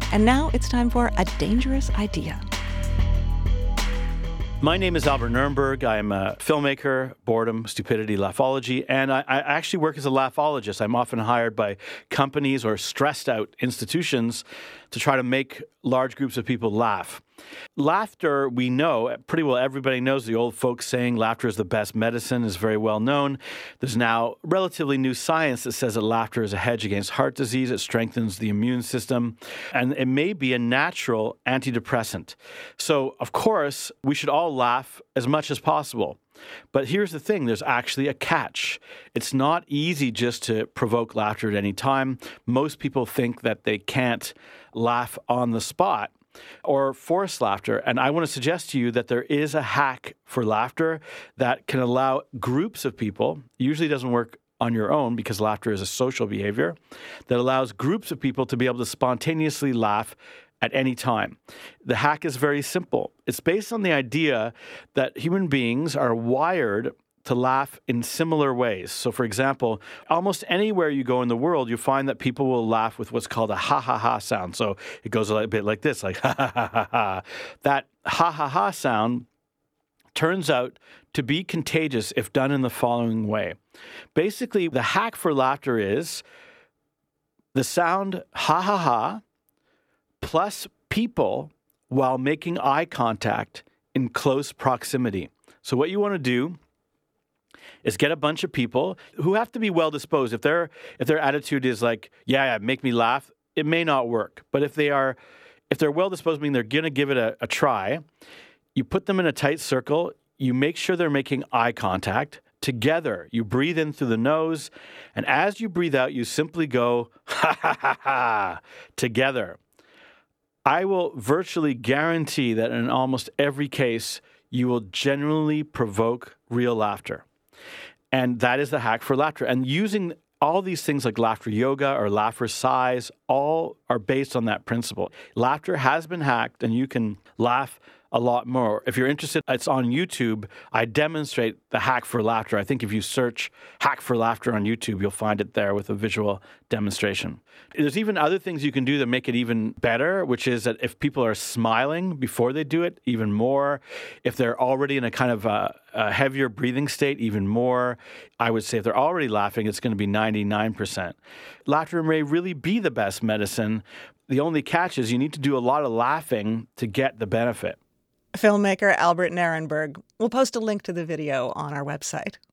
And now it's time for A Dangerous Idea. My name is Albert Nurnberg. I'm a filmmaker, boredom, stupidity, laughology, and I actually work as a laughologist. I'm often hired by companies or stressed out institutions to try to make large groups of people laugh. Laughter, we know, pretty well everybody knows the old folks saying laughter is the best medicine is very well known. There's now relatively new science that says that laughter is a hedge against heart disease. It strengthens the immune system, and it may be a natural antidepressant. So, of course, we should all laugh as much as possible. But here's the thing, there's actually a catch. It's not easy just to provoke laughter at any time. Most people think that they can't laugh on the spot or force laughter. And I want to suggest to you that there is a hack for laughter that can allow groups of people, usually doesn't work on your own because laughter is a social behavior, that allows groups of people to be able to spontaneously laugh at any time. The hack is very simple. It's based on the idea that human beings are wired to laugh in similar ways. So, for example, almost anywhere you go in the world, you find that people will laugh with what's called a ha-ha-ha sound. So it goes a bit like this, like ha-ha-ha-ha. That ha-ha-ha sound turns out to be contagious if done in the following way. Basically, the hack for laughter is the sound ha-ha-ha plus people while making eye contact in close proximity. So what you want to do is get a bunch of people who have to be well disposed. If their attitude is like, yeah, make me laugh, it may not work. But if they're well disposed, meaning they're gonna give it a try, you put them in a tight circle, you make sure they're making eye contact together. You breathe in through the nose, and as you breathe out, you simply go ha ha ha ha together. I will virtually guarantee that in almost every case, you will genuinely provoke real laughter. And that is the hack for laughter. And using all these things like laughter yoga or laughter size, all are based on that principle. Laughter has been hacked, and you can laugh a lot more. If you're interested, it's on YouTube. I demonstrate the hack for laughter. I think if you search hack for laughter on YouTube, you'll find it there with a visual demonstration. There's even other things you can do that make it even better, which is that if people are smiling before they do it, even more. If they're already in a kind of a heavier breathing state, even more. I would say if they're already laughing, it's going to be 99%. Laughter may really be the best medicine. The only catch is you need to do a lot of laughing to get the benefit. Filmmaker Albert Nurnberg. We'll post a link to the video on our website.